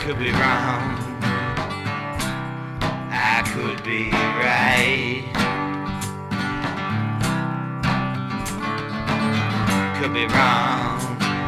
could be wrong. I could be right. Could be wrong.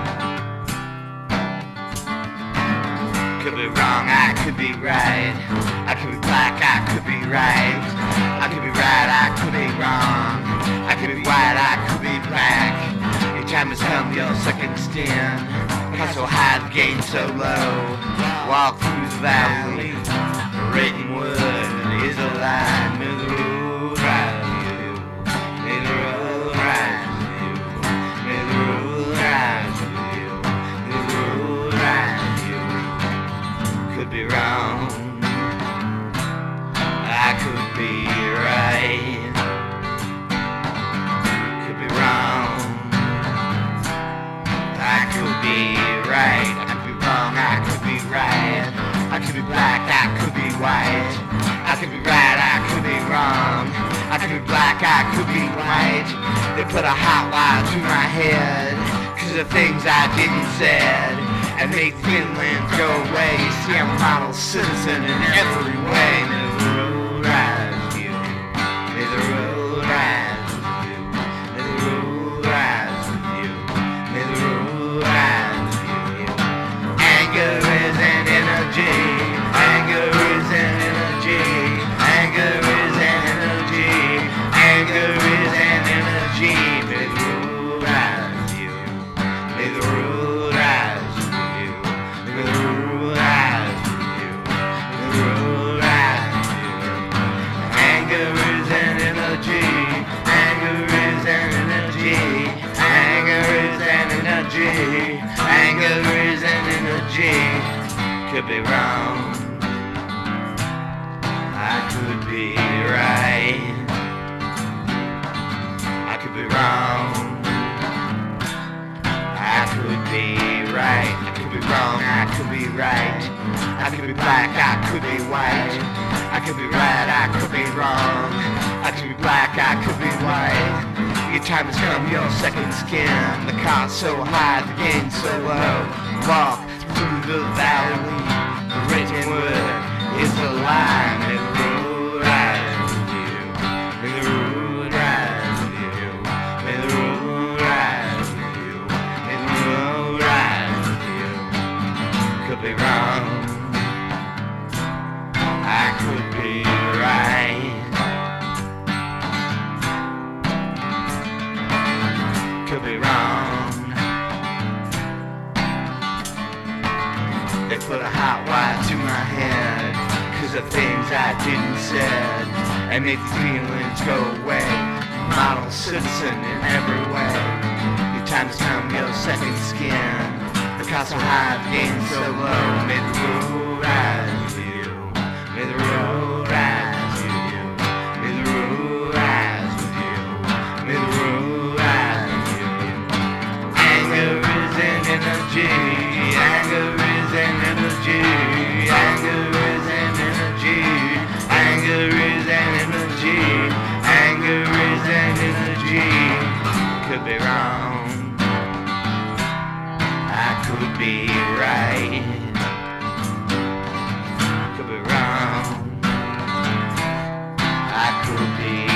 Could be wrong, I could be right. I could be black, I could be right. I could be right, I could be wrong. I could be white, I could be black. Your time has come, your second stint. Got so high, the gain so low. Walk through the valley. Written wood is a line. May the road rise you. May the road rise you. May the road rise you. May the road rise you. Could be wrong. I could be right. Could be wrong. I could be right. I could be wrong. I could be right. I could be black. I could be white. I could be right. I could be wrong. I could be black. I could be white. They put a hot wire to my head 'cause of things I didn't said and make feelings go away. See, I'm a model citizen in every way. May the road rise you. May the road rise you. May the road rise you. May the road rise you. Anger is an energy. Anger is an energy. Anger is an energy. Anger is an energy. May the road rise you. May the road rise you. May the road rise you. May the road rise you. Anger is an energy. Anger is an energy. Anger is an energy. Anger is an energy. Could be wrong. I could be right. I could be wrong. I could be right. I could be wrong. I could be right. I could be black. I could be white. I could be right. I could be wrong. I could be black. I could be white. Your time has come. Your second skin. The cost so high. The gain so low. Walk through the valley. The written word is the line. May the road rise you. May the road rise you. May the road rise you. May the road rise you. Could be wrong. I could be right. Could be wrong. They put a hot wire to my head 'cause of things I didn't said and made these feelings go away. Model citizen in every way. Your time has come, your second skin. The cost so high, the gain so low. May the road rise you. May the road rise you. May the road rise you. May the road rise you. Anger is an energy. Anger is an energy. Anger is an energy. Anger is an energy. Anger is an energy. Could be wrong. I could be right. Could be wrong. I could be